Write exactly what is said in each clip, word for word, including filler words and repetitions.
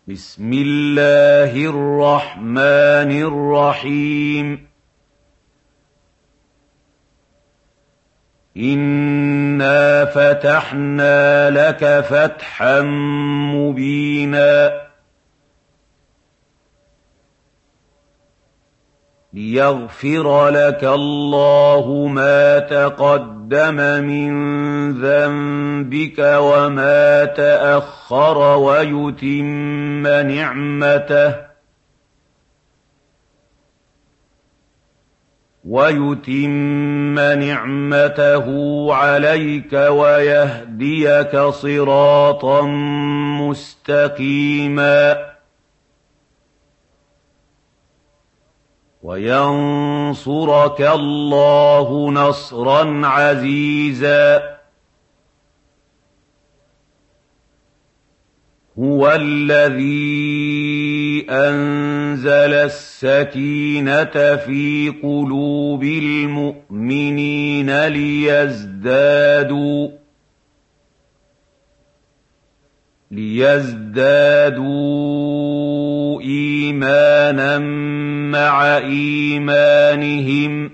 بسم الله الرحمن الرحيم إنا فتحنا لك فتحا مبينا ليغفر لك الله ما تقدم من ذنبك وما تأخر ويتم نعمته ويتم نعمته عليك ويهديك صراطا مستقيما وينصرك الله نصرا عزيزا هو الذي أنزل السكينة في قلوب المؤمنين ليزدادوا ليزدادوا إيمانا مع إيمانهم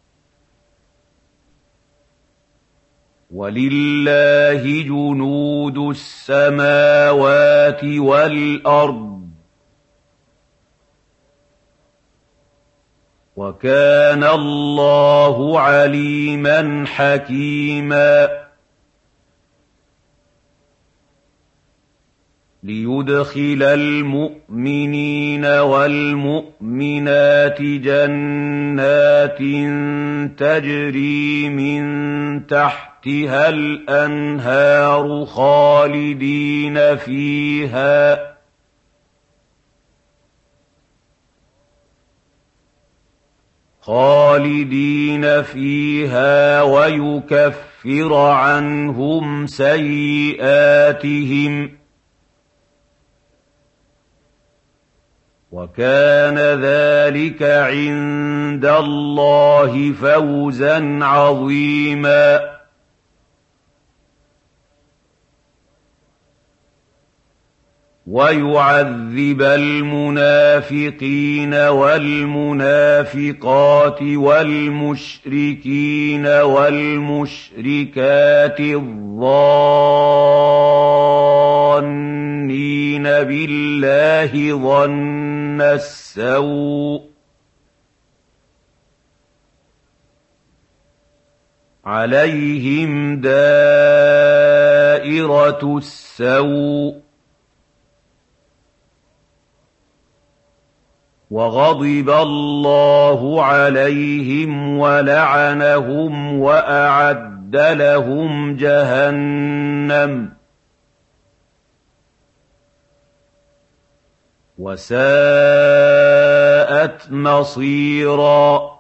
ولله جنود السماوات والأرض وكان الله عليما حكيما ليدخل المؤمنين والمؤمنات جنات تجري من تحتها الأنهار خالدين فيها خالدين فيها ويكفر عنهم سيئاتهم وكان ذلك عند الله فوزا عظيما ويعذب المنافقين والمنافقات والمشركين والمشركات الظانين بالله ظن السوء عليهم دائرة السوء وغضب الله عليهم ولعنهم وأعد لهم جهنم وساءت مصيرا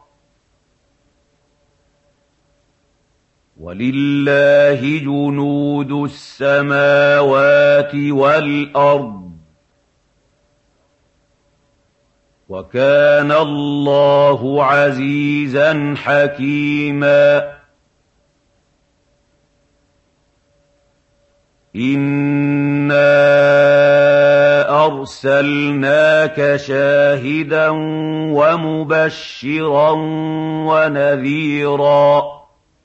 ولله جنود السماوات والأرض وكان الله عزيزا حكيما إنا أرسلناك شاهدا ومبشرا ونذيرا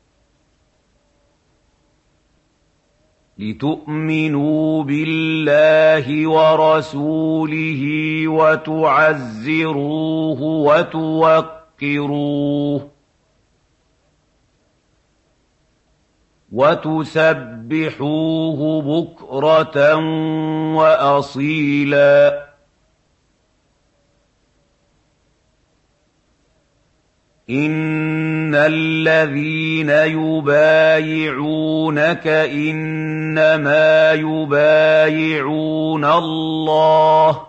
لتؤمنوا بالله ورسوله وتعزروه وتوقروه وتسبحوه بكرة وأصيلا إن الذين يبايعونك إنما يبايعون الله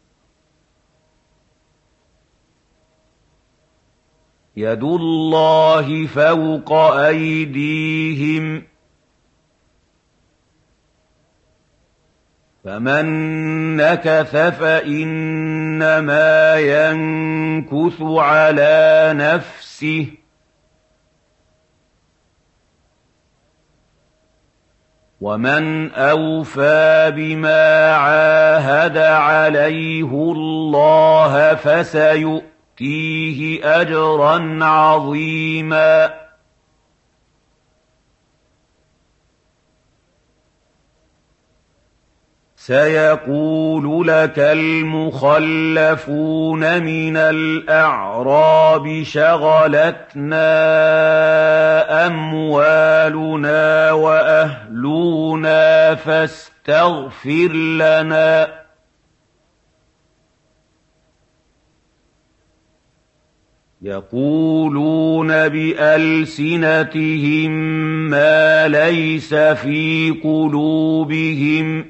يد الله فوق أيديهم فمن نكث فإنما ينكث على نفسه وَمَنْ أَوْفَىٰ بِمَا عَاهَدَ عَلَيْهِ اللَّهَ فَسَيُؤْتِيهِ أَجْرًا عَظِيمًا سيقول لك المخلفون من الأعراب شغلتنا أموالنا وأهلنا فاستغفر لنا يقولون بألسنتهم ما ليس في قلوبهم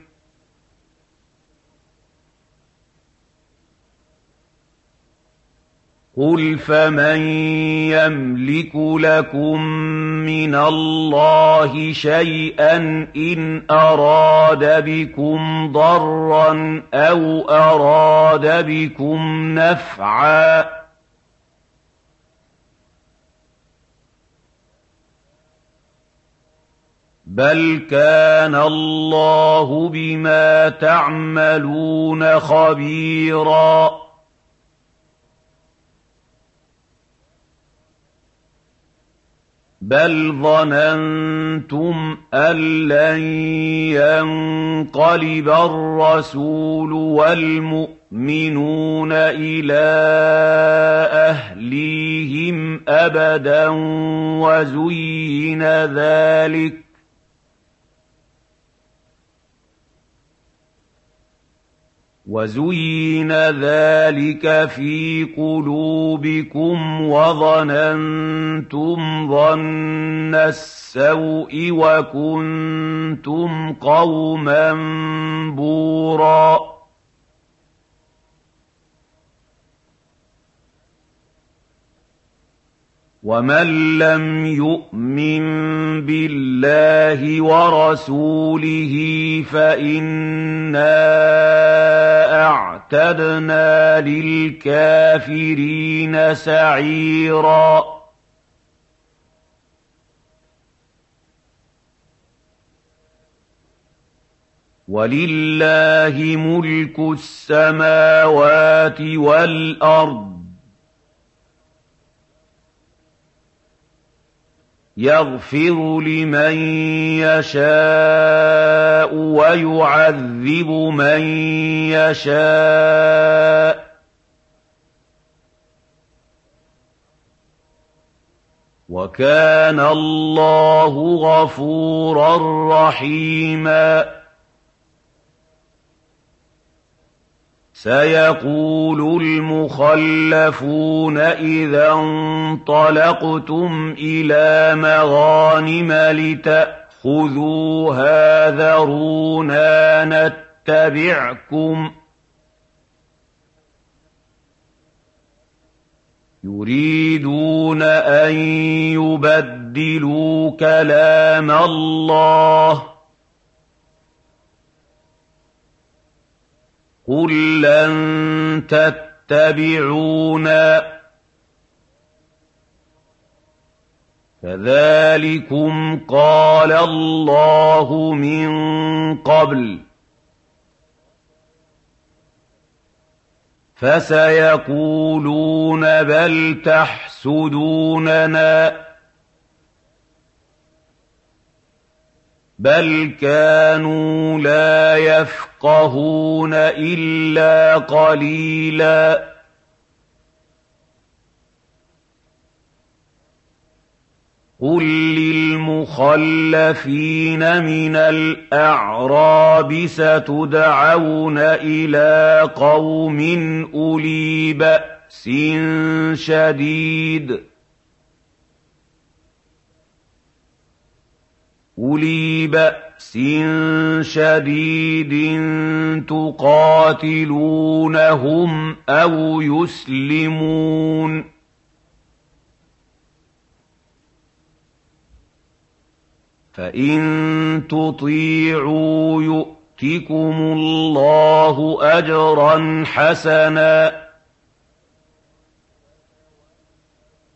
قُلْ فَمَن يَمْلِكُ لَكُم مِّنَ اللَّهِ شَيْئًا إِنْ أَرَادَ بِكُمْ ضَرًّا أَوْ أَرَادَ بِكُمْ نَفْعًا بَلْ كَانَ اللَّهُ بِمَا تَعْمَلُونَ خَبِيرًا بَلْ ظَنَنتُمْ أَن لَّن يَنقَلِبَ الرَّسُولُ وَالْمُؤْمِنُونَ إِلَىٰ أَهْلِيهِمْ أَبَدًا وَزُيِّنَ ذَٰلِكَ وَزُيِّنَ ذَٰلِكَ فِي قُلُوبِكُمْ وَظَنَنتُمْ ظَنَّ السَّوْءِ وَكُنتُمْ قَوْمًا بُورًا وَمَن لَّمْ يُؤْمِن بِاللَّهِ وَرَسُولِهِ فَإِنَّا أَعْتَدْنَا لِلْكَافِرِينَ سَعِيرًا وَلِلَّهِ مُلْكُ السَّمَاوَاتِ وَالْأَرْضِ يَغْفِرُ لِمَن يَشَاءُ وَيُعَذِّبُ مَن يَشَاءُ وَكَانَ اللَّهُ غَفُورًا رَّحِيمًا سيقول المخلفون إذا انطلقتم إلى مغانم لتأخذوها ذرونا نتبعكم يريدون أن يبدلوا كلام الله قُل لَّن تَتَّبِعُونَا كَذَٰلِكُمْ قَالَ اللَّهُ مِن قَبْلُ فَسَيَقُولُونَ بَلْ تَحْسُدُونَنَا بَلْ كَانُوا لَا يَفْقَهُونَ إِلَّا قَلِيلًا قُل لِّلْمُخَلَّفِينَ مِنَ الْأَعْرَابِ سَتُدْعَوْنَ إِلَىٰ قَوْمٍ أُولِي بَأْسٍ شَدِيدٍ أُولِي بَأْسٍ شَدِيدٍ تُقَاتِلُونَهُمْ أَوْ يُسْلِمُونَ فَإِن تُطِيعُوا يُؤْتِكُمُ اللَّهُ أَجْرًا حَسَنًا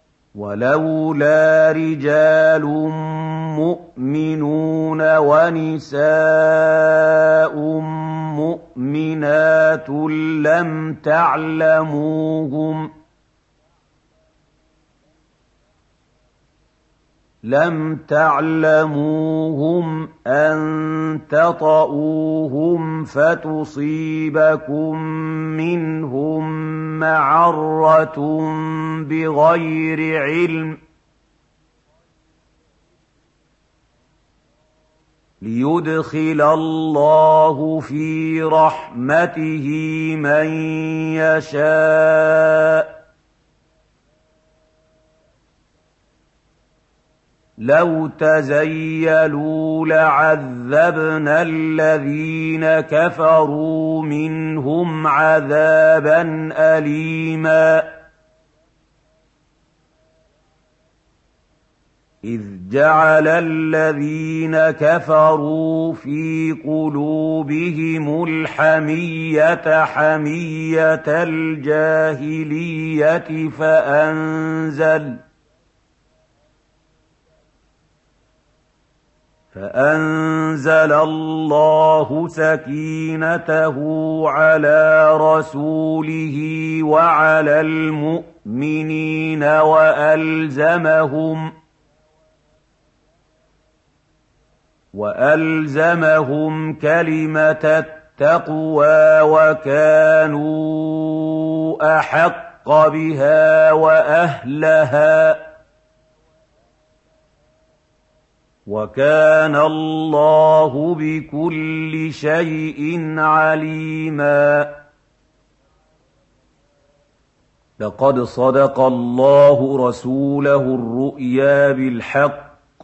ولولا رجال مؤمنون ونساء مؤمنات لم تعلموهم لم تعلموهم أن تطؤوهم فتصيبكم منهم معرة بغير علم ليدخل الله في رحمته من يشاء لو تزيلوا لعذبنا الذين كفروا منهم عذابا أليما إذ جعل الذين كفروا في قلوبهم الحمية حمية الجاهلية فأنزل فأنزل الله سكينته على رسوله وعلى المؤمنين وألزمهم وألزمهم كلمة التقوى وكانوا أحق بها وأهلها وكان الله بكل شيء عليما لقد صدق الله رسوله الرؤيا بالحق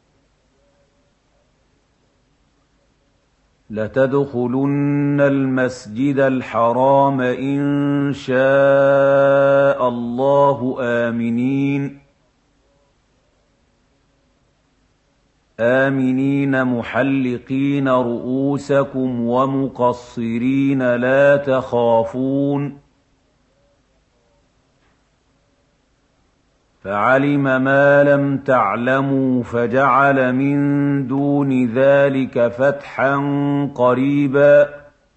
لتدخلن المسجد الحرام إن شاء الله آمنين آمنين محلقين رؤوسكم ومقصرين لا تخافون فعلم ما لم تعلموا فجعل من دون ذلك فتحا قريبا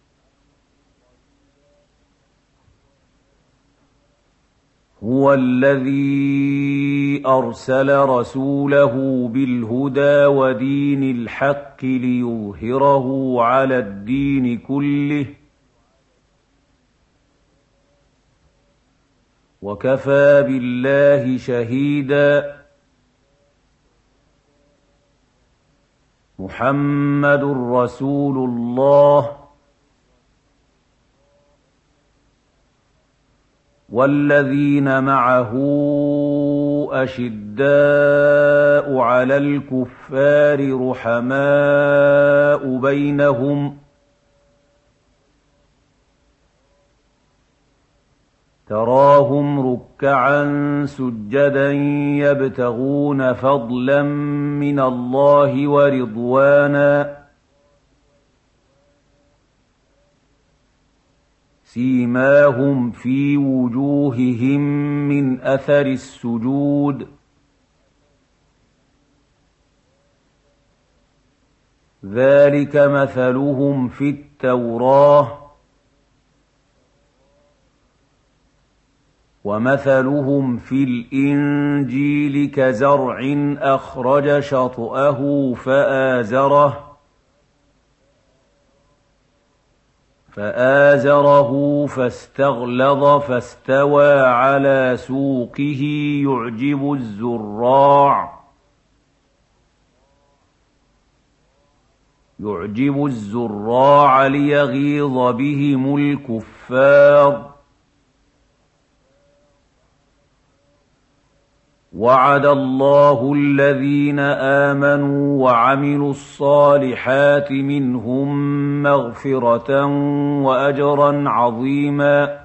هو الذي أرسل رسوله بالهدى ودين الحق ليظهره على الدين كله وكفى بالله شهيدا محمد رسول الله والذين معه أشداء على الكفار رحماء بينهم تراهم ركعا سجدا يبتغون فضلا من الله ورضوانا سيماهم في وجوههم من أثر السجود ذلك مثلهم في التوراة ومثلهم في الإنجيل كزرع أخرج شطأه فآزره فآزره فاستغلظ فاستوى على سوقه يعجب الزراع يعجب الزراع ليغيظ بهم الكفار وعد الله الذين آمنوا وعملوا الصالحات منهم مغفرة وأجرا عظيما